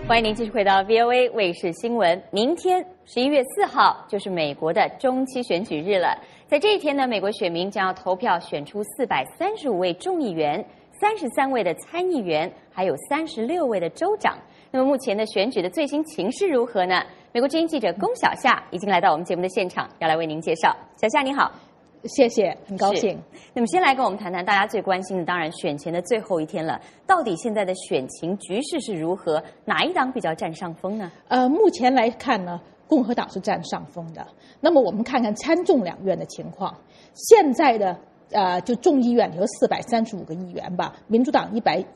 欢迎您继续回到 VOA 卫视新闻。明天11月4号就是美国的中期选举日了。在这一天呢，美国选民将要投票选出435位众议员、33位的参议员，还有36位的州长。那么目前的选举的最新情势如何呢？美国之音记者龚小夏已经来到我们节目的现场，要来为您介绍。小夏你好。 谢谢，很高兴。 那么先来跟我们谈谈大家最关心的，当然选前的最后一天了，到底现在的选情局势是如何？哪一党比较占上风呢？ 目前来看呢，共和党是占上风的。那么我们看看参众两院的情况，现在的就众议院有435个议员吧，民主党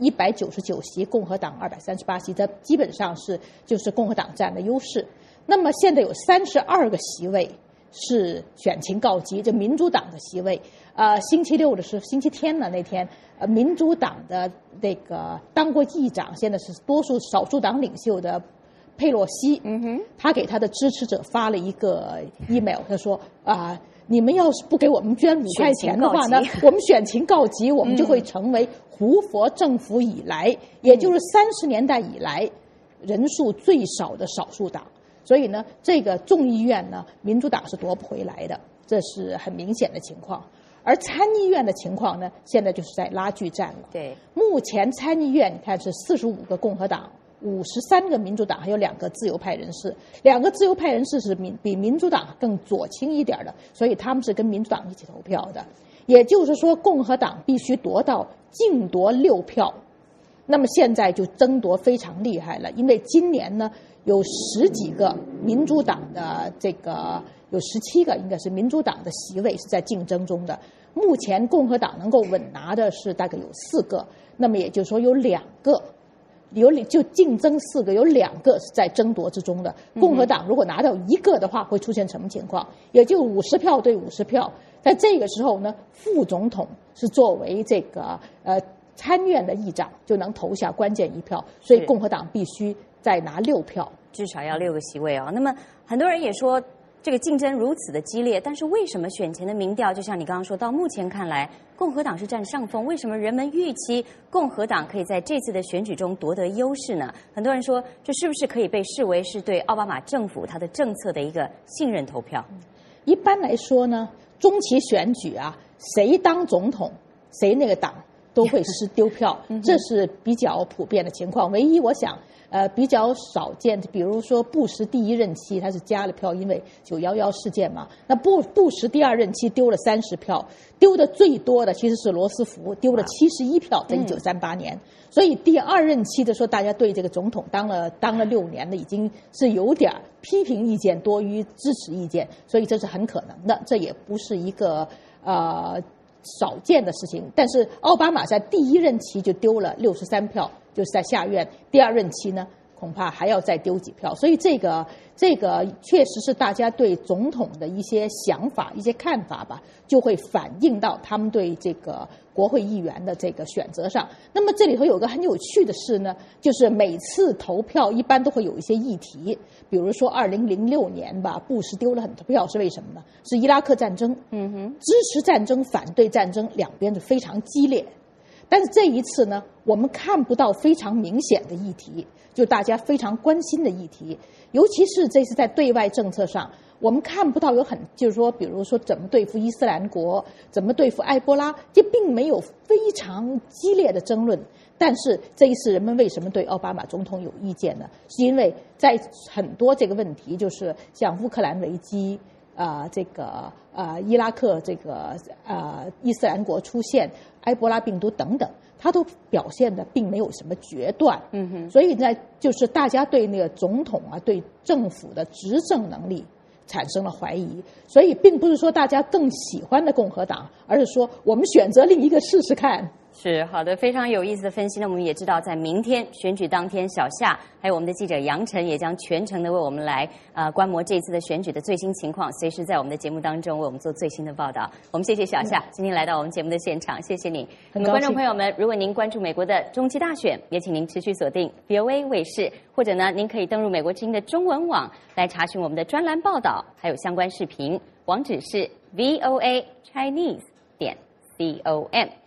199席，共和党238席，这基本上就是共和党占的优势。那么现在有32个席位是选情告急，这民主党的席位，星期天呢那天，民主党的那个当过议长，现在是少数党领袖的佩洛西，他给他的支持者发了一个 email， 他说你们要是不给我们捐5块钱的话呢，我们选情告急，我们就会成为胡佛政府以来，也就是30年代以来人数最少的少数党。所以呢，这个众议院呢，民主党是夺不回来的，这是很明显的情况。而参议院的情况呢，现在就是在拉锯战了。 对， 目前参议院你看是45个共和党，53个民主党，还有2个自由派人士。2个自由派人士是比民主党更左倾一点的，所以他们是跟民主党一起投票的。也就是说，共和党必须净夺6票。那么现在就争夺非常厉害了，因为今年呢有10几个民主党的有17个应该是民主党的席位是在竞争中的。目前共和党能够稳拿的是大概有4个，那么也就是说有2个，就竞争4个，有2个是在争夺之中的。共和党如果拿到1个的话，会出现什么情况？也就50票对50票。在这个时候呢，副总统是作为参院的议长就能投下关键1票，所以共和党必须再拿6票， 至少要6个席位哦。那么很多人也说，这个竞争如此的激烈，但是为什么选前的民调，就像你刚刚说到，目前看来共和党是占上风？为什么人们预期共和党可以在这次的选举中夺得优势呢？很多人说，这是不是可以被视为是对奥巴马政府他的政策的一个信任投票？ 一般来说呢，中期选举谁当总统，谁那个党都会丢票，这是比较普遍的情况。唯一我想比较少见，比如说布什第1任期他是加了票，因为911事件嘛。那布什第2任期丢了30票，丢的最多的其实是罗斯福，丢了71票，在1938年。所以第2任期的时候，大家对这个总统当了6年的，已经是有点批评意见多于支持意见，所以这是很可能的，这也不是一个少见的事情。但是奥巴马在第1任期就丢了63票，就是在下院。第2任期呢，恐怕还要再丢几票。所以这个确实是大家对总统的一些想法、一些看法吧，就会反映到他们对这个国会议员的这个选择上。那么这里头有个很有趣的事呢，就是每次投票一般都会有一些议题，比如说2006年吧，布什丢了很多票，是为什么呢？是伊拉克战争，支持战争、反对战争，两边是非常激烈。但是这一次呢，我们看不到非常明显的议题，就大家非常关心的议题，尤其是这次在对外政策上，我们看不到就是说，比如说怎么对付伊斯兰国，怎么对付埃博拉，这并没有非常激烈的争论。但是这一次人们为什么对奥巴马总统有意见呢？是因为在很多这个问题，就是像乌克兰危机，伊拉克伊斯兰国出现埃博拉病毒等等，他都表现的并没有什么决断。所以呢，就是大家对那个总统对政府的执政能力产生了怀疑。所以并不是说大家更喜欢的共和党，而是说我们选择另一个试试看。 是好的，非常有意思的分析。那我们也知道，在明天选举当天，小夏还有我们的记者杨晨也将全程的为我们来观摩这次的选举的最新情况，随时在我们的节目当中为我们做最新的报道。我们谢谢小夏今天来到我们节目的现场，谢谢你。那么观众朋友们，如果您关注美国的中期大选，也请您持续锁定 VOA 卫视，或者呢，您可以登入美国之音的中文网来查询我们的专栏报道，还有相关视频，网址是 voachinese.com。